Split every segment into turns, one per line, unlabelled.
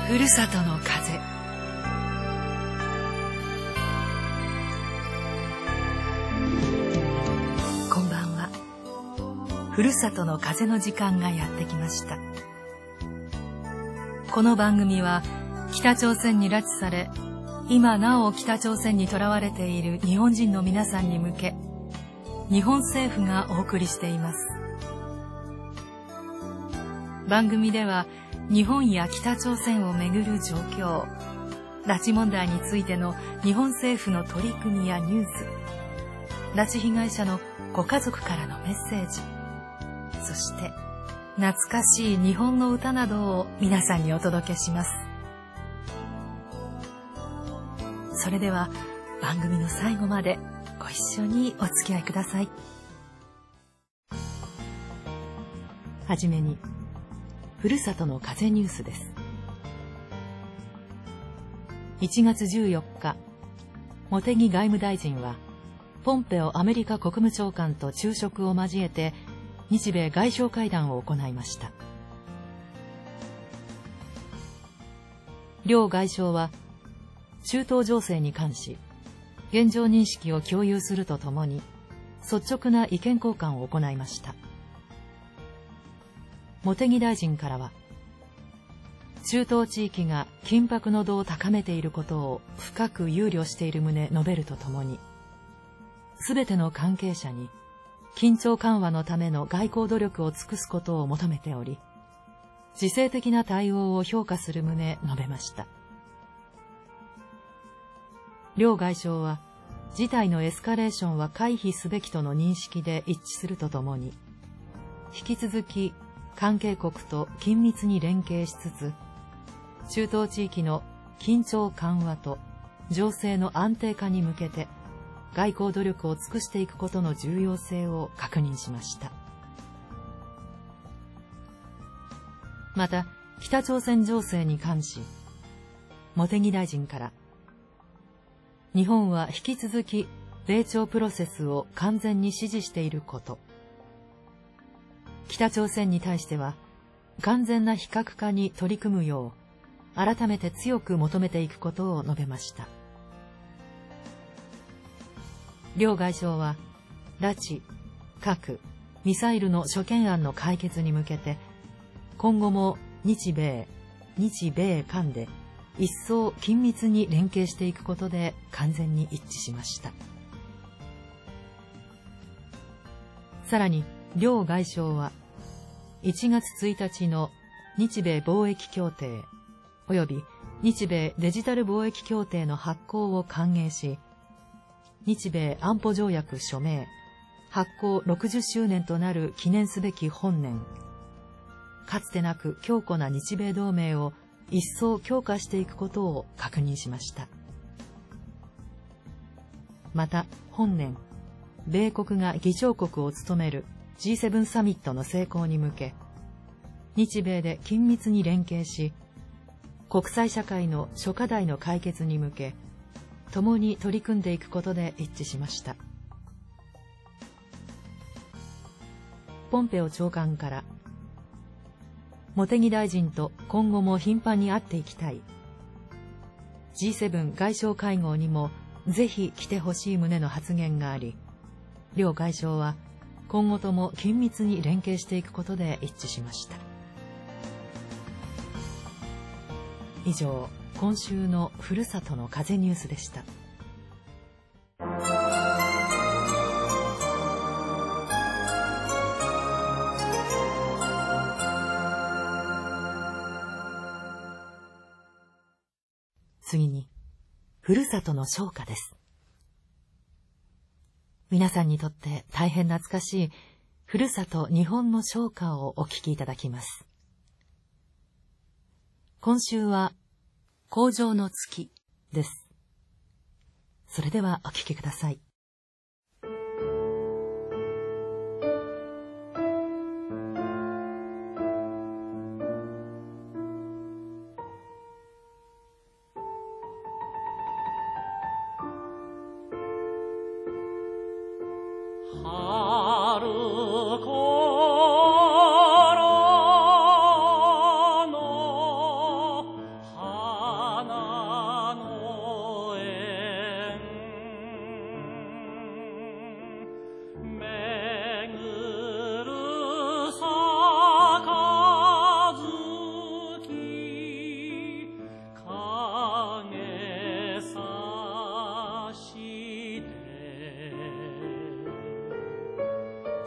ふるさとの風。こんばんは。ふるさとの風の時間がやってきました。この番組は北朝鮮に拉致され、今なお北朝鮮に囚われている日本人の皆さんに向け、日本政府がお送りしています。番組では日本や北朝鮮をめぐる状況、拉致問題についての日本政府の取り組みやニュース、拉致被害者のご家族からのメッセージ、そして懐かしい日本の歌などを皆さんにお届けします。それでは番組の最後までご一緒にお付き合いください。はじめにふるさとの風ニュースです。1月14日、茂木外務大臣はポンペオアメリカ国務長官と昼食を交えて日米外相会談を行いました。両外相は中東情勢に関し現状認識を共有するとともに率直な意見交換を行いました。茂木大臣からは、中東地域が緊迫の度を高めていることを深く憂慮している旨述べるとともに、すべての関係者に緊張緩和のための外交努力を尽くすことを求めており、自制的な対応を評価する旨述べました。両外相は、事態のエスカレーションは回避すべきとの認識で一致するとともに、引き続き関係国と緊密に連携しつつ、中東地域の緊張緩和と情勢の安定化に向けて外交努力を尽くしていくことの重要性を確認しました。また、北朝鮮情勢に関し、茂木大臣から、日本は引き続き米朝プロセスを完全に支持していること、北朝鮮に対しては完全な非核化に取り組むよう改めて強く求めていくことを述べました。両外相は拉致、核、ミサイルの諸懸案の解決に向けて今後も日米韓で一層緊密に連携していくことで完全に一致しました。さらに両外相は1月1日の日米貿易協定及び日米デジタル貿易協定の発効を歓迎し、日米安保条約署名発効60周年となる記念すべき本年、かつてなく強固な日米同盟を一層強化していくことを確認しました。また本年、米国が議長国を務めるG7 サミットの成功に向け、日米で緊密に連携し、国際社会の諸課題の解決に向け、共に取り組んでいくことで一致しました。ポンペオ長官から、茂木大臣と今後も頻繁に会っていきたい。G7 外相会合にもぜひ来てほしい旨の発言があり、両外相は今後とも緊密に連携していくことで一致しました。以上、今週のふるさとの風ニュースでした。次に、ふるさとの唱歌です。皆さんにとって大変懐かしいふるさと日本の唱歌をお聴きいただきます。今週は荒城の月です。それではお聴きください。
春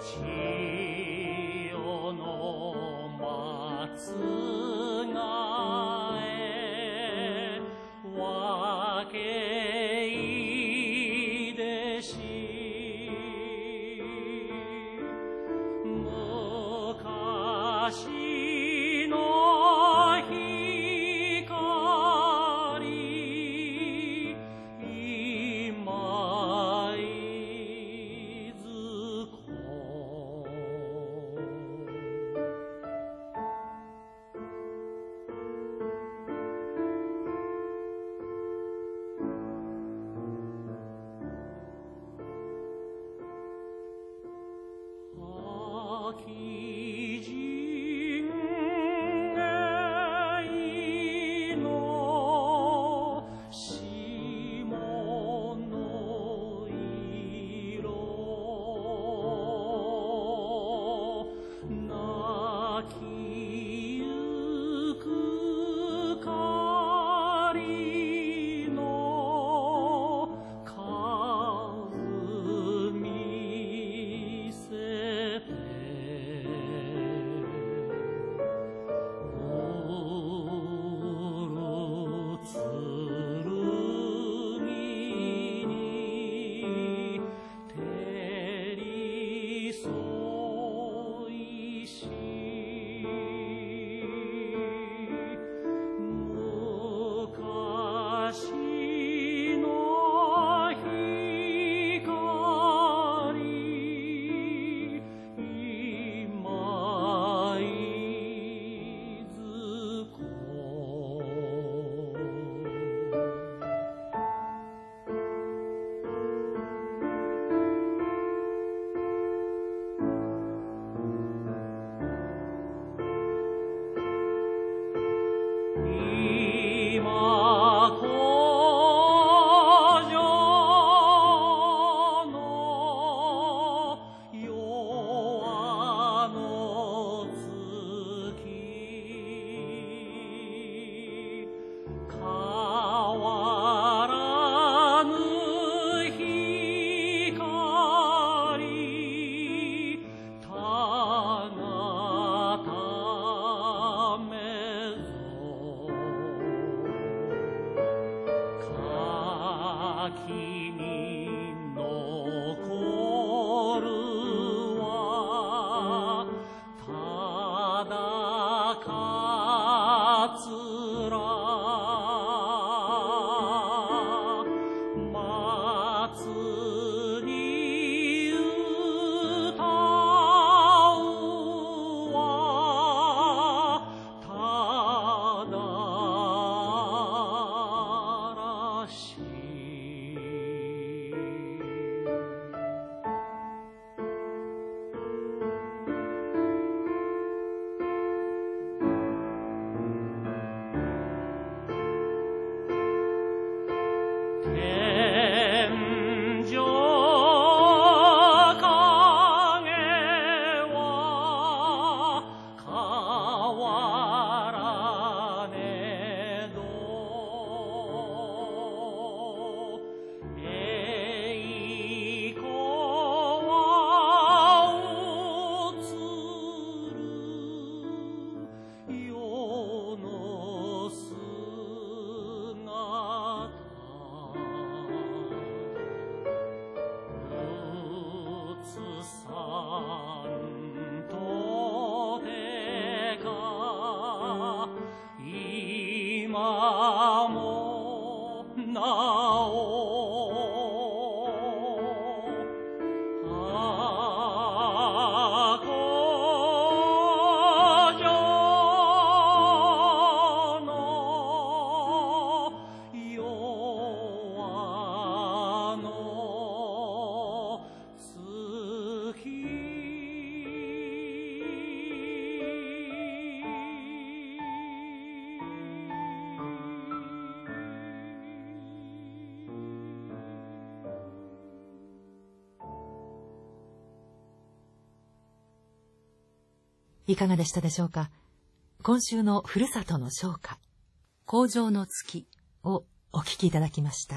いかがでしたでしょうか。今週のふるさとの唱歌、荒城の月をお聞きいただきました。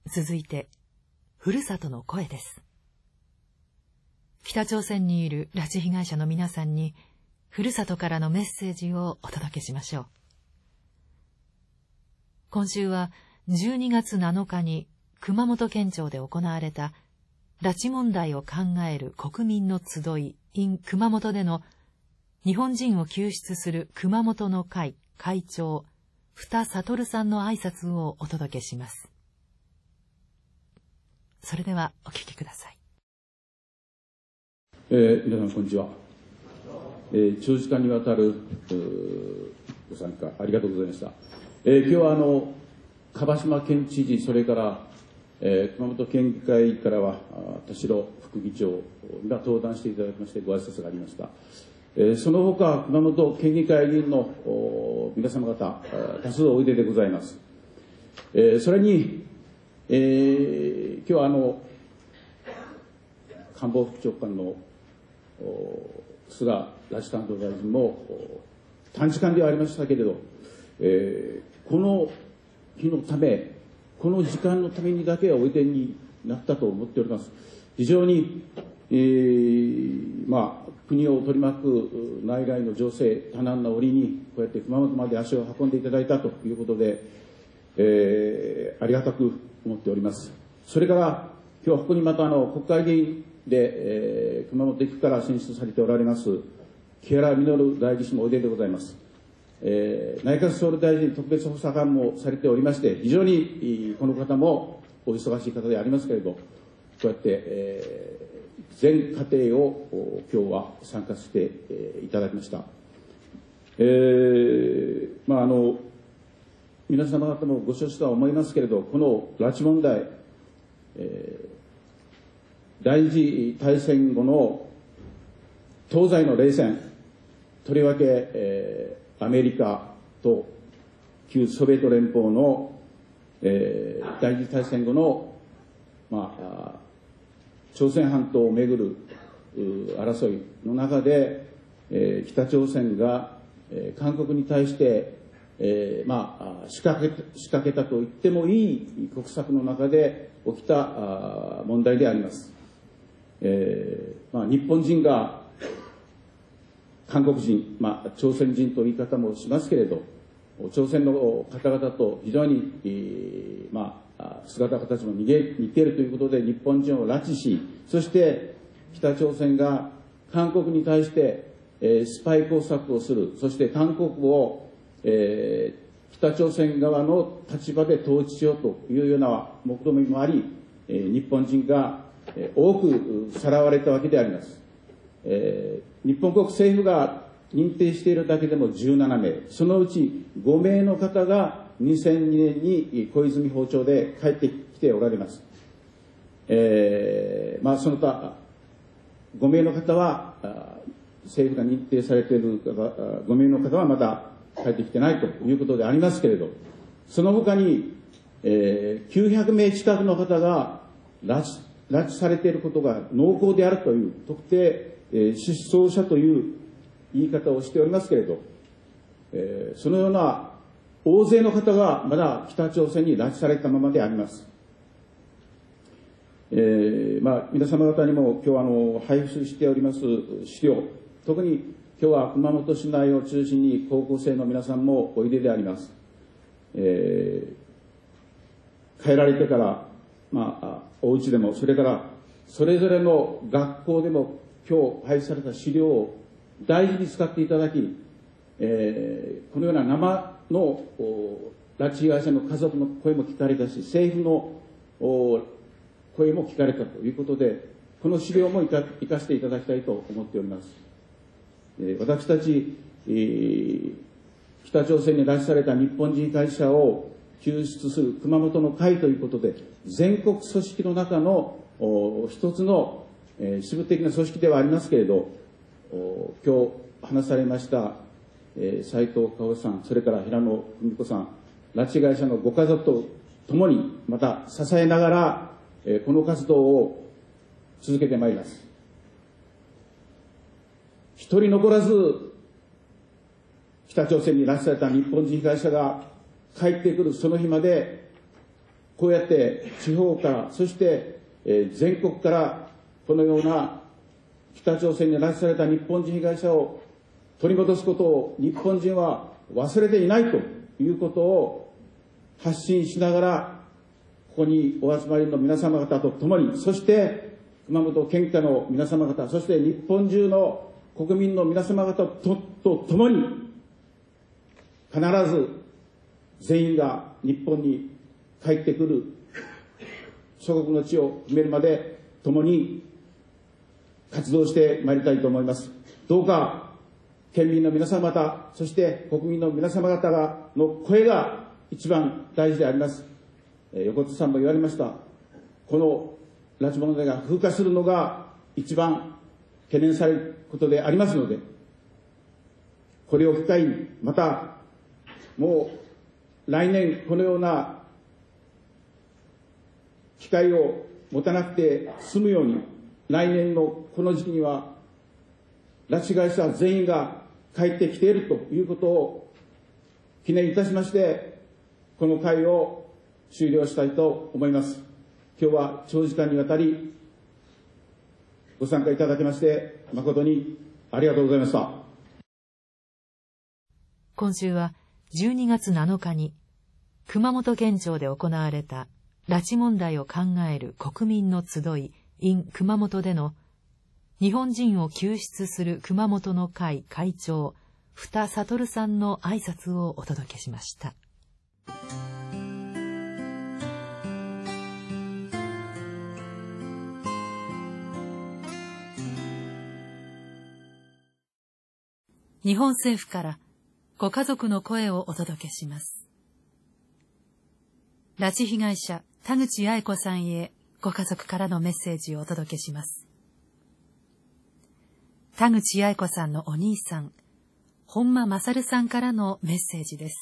続いて、ふるさとの声です。北朝鮮にいる拉致被害者の皆さんに、ふるさとからのメッセージをお届けしましょう。今週は12月7日に熊本県庁で行われた拉致問題を考える国民の集い in 熊本での日本人を救出する熊本の会会長二悟さんの挨拶をお届けします。それではお聞きください。
皆さんこんにちは。長時間にわたるご参加ありがとうございました。今日は蒲島県知事、それから熊本県議会からは田代副議長が登壇していただきましてご挨拶がありました。その他熊本県議会議員の皆様方多数おいででございます。それに、今日は官房副長官の菅拉致担当大臣も短時間ではありましたけれど、この日のため、この時間のためにだけおいでになったと思っております。非常に、国を取り巻く内外の情勢、多難な折に、こうやって熊本まで足を運んでいただいたということで、ありがたく思っております。それから、今日はここにまた国会議員で、熊本1区から選出されておられます、木原稔代議士もおいででございます。内閣総理大臣特別補佐官もされておりまして、非常にこの方もお忙しい方でありますけれど、こうやって、全過程を今日は参加していただきました。皆様方もご承知とは思いますけれど、この拉致問題、第二次大戦後の東西の冷戦、とりわけ、アメリカと旧ソビエト連邦の、第二次大戦後の、朝鮮半島をめぐる争いの中で、北朝鮮が、韓国に対して、仕掛けたと言ってもいい国策の中で起きた問題であります。日本人が韓国人、朝鮮人という言い方もしますけれど、朝鮮の方々と非常に、姿形も似ているということで日本人を拉致し、そして北朝鮮が韓国に対して、スパイ工作をする、そして韓国を、北朝鮮側の立場で統治しようというような目論見もあり、日本人が多くさらわれたわけであります。日本国政府が認定しているだけでも17名、そのうち5名の方が2002年に小泉訪朝で帰ってきておられます。その他5名の方は政府が認定されている方、5名の方はまだ帰ってきてないということでありますけれど、その他に、900名近くの方が拉致されていることが濃厚であるという特定、失踪者という言い方をしておりますけれど、そのような大勢の方がまだ北朝鮮に拉致されたままであります。皆様方にも今日配布しております資料、特に今日は熊本市内を中心に高校生の皆さんもおいでであります。帰られてから、お家でも、それからそれぞれの学校でも今日配布された資料を大事に使っていただき、このような生の拉致被害者の家族の声も聞かれたし、政府の声も聞かれたということで、この資料も生かしていただきたいと思っております。私たち、北朝鮮に拉致された日本人被害者を救出する熊本の会ということで、全国組織の中の一つの支部的な組織ではありますけれど、今日話されました斉藤香織さん、それから平野文子さん、拉致被害者のご家族と共にまた支えながら、この活動を続けてまいります。一人残らず北朝鮮に拉致された日本人被害者が帰ってくるその日まで、 こうやって地方から、そして全国からこのような北朝鮮に拉致された日本人被害者を取り戻すことを日本人は忘れていないということを発信しながら、ここにお集まりの皆様方と共に、そして熊本県下の皆様方、そして日本中の国民の皆様方と共に、必ず全員が日本に帰ってくる、祖国の地を決めるまで共に活動してまいりたいと思います。どうか県民の皆様方、そして国民の皆様方の声が一番大事であります。横津さんも言われました。この拉致問題が風化するのが一番懸念されることでありますので、これを機会に、またもう来年このような機会を持たなくて済むように、来年のこの時期には拉致被害者全員が帰ってきているということを記念いたしまして、この会を終了したいと思います。今日は長時間にわたりご参加いただきまして誠にありがとうございました。
今週は12月7日に熊本県庁で行われた拉致問題を考える国民の集い in 熊本での日本人を救出する熊本の会会長二悟さんの挨拶をお届けしました。日本政府からご家族の声をお届けします。拉致被害者田口八重子さんへご家族からのメッセージをお届けします。田口八重子さんのお兄さん、本間勝さんからのメッセージです。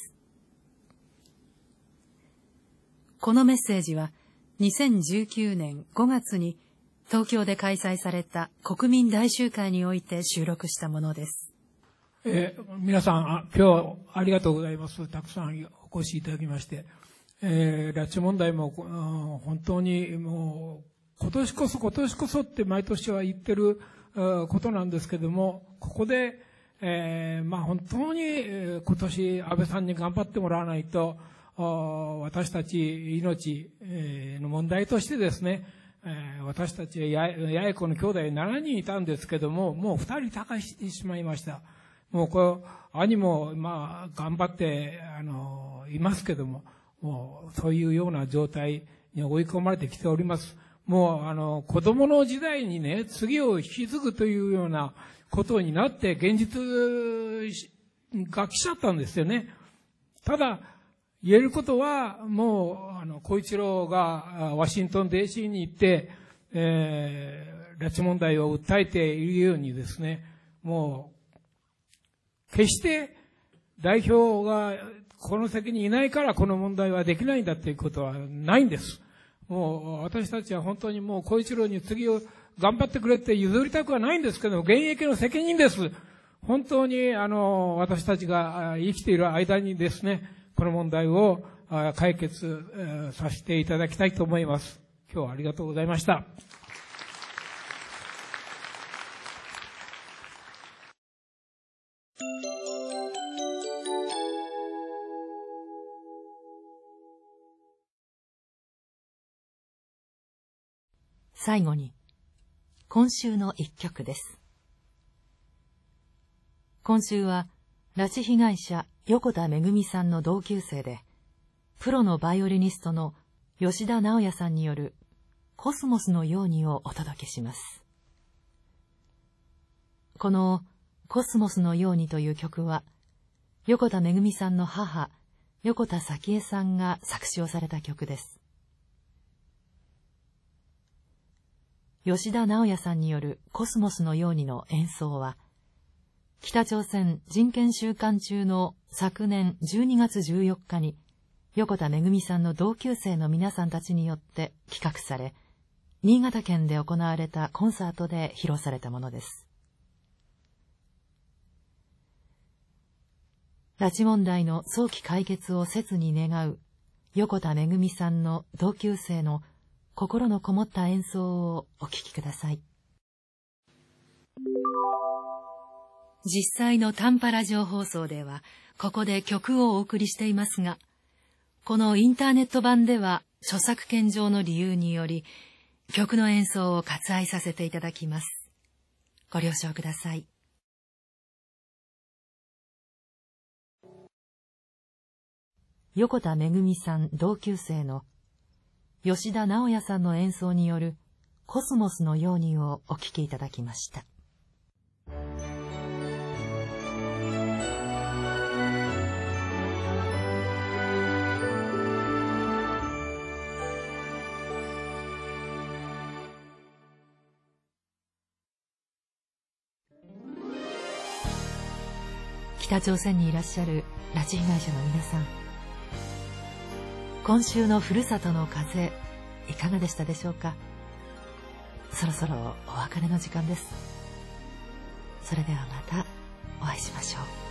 このメッセージは2019年5月に東京で開催された国民大集会において収録したものです。
皆さん、今日ありがとうございます。たくさんお越しいただきまして。拉致問題も本当にもう今年こそって毎年は言ってることなんですけども、ここで、本当に今年安倍さんに頑張ってもらわないと、私たち命の問題としてですね、私たち八重子の兄弟7人いたんですけども、もう2人他界してしまいました。もう兄も頑張っていますけども、もうそういうような状態に追い込まれてきております。もう子供の時代にね、次を引き継ぐというようなことになって現実が来ちゃったんですよね。ただ言えることは、もう小一郎がワシントン DC に行って、拉致問題を訴えているようにですね、もう決して代表がこの席にいないからこの問題はできないんだということはないんです。もう私たちは本当にもう小一郎に次を頑張ってくれって譲りたくはないんですけども、現役の責任です。本当に私たちが生きている間にですね、この問題を解決させていただきたいと思います。今日はありがとうございました。
最後に、今週の一曲です。今週は、拉致被害者横田めぐみさんの同級生で、プロのバイオリニストの吉田直也さんによるコスモスのようにをお届けします。このコスモスのようにという曲は、横田めぐみさんの母、横田早紀江さんが作詞をされた曲です。吉田直也さんによるコスモスのようにの演奏は、北朝鮮人権週間中の昨年12月14日に、横田めぐみさんの同級生の皆さんたちによって企画され、新潟県で行われたコンサートで披露されたものです。拉致問題の早期解決を切に願う横田めぐみさんの同級生の心のこもった演奏をお聴きください。実際の短波ラジオ放送ではここで曲をお送りしていますが、このインターネット版では著作権上の理由により曲の演奏を割愛させていただきます。ご了承ください。横田めぐみさん同級生の吉田直也さんの演奏によるコスモスのようにをお聴きいただきました。北朝鮮にいらっしゃる拉致被害者の皆さん、今週のふるさとの風いかがでしたでしょうか。そろそろお別れの時間です。それではまたお会いしましょう。